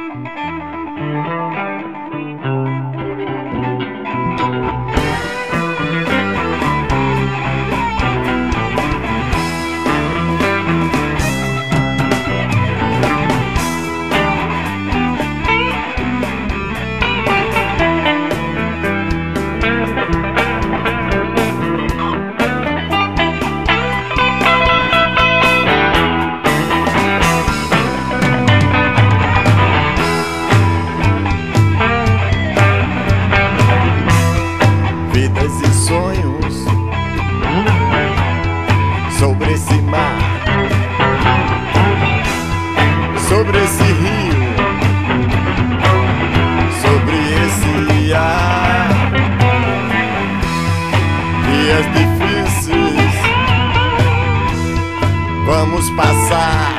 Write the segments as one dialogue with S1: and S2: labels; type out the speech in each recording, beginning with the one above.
S1: Vidas e sonhos sobre esse mar, sobre esse rio, sobre esse ar. Dias difíceis vamos passar,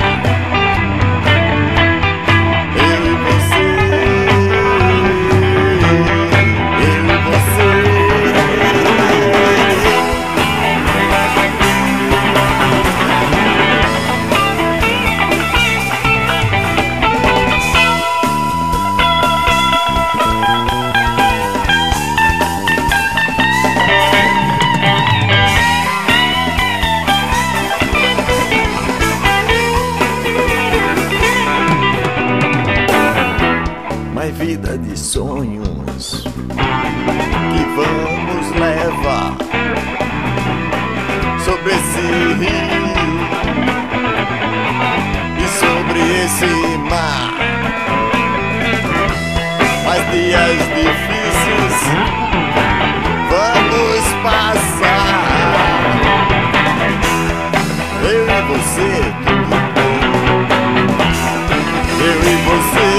S1: eu e você, eu e você. Mas vida de sonhos que vamos levar sobre esse rio e sobre esse mar. Mas dias difíceis vamos passar, eu e você, tudo bom, eu e você.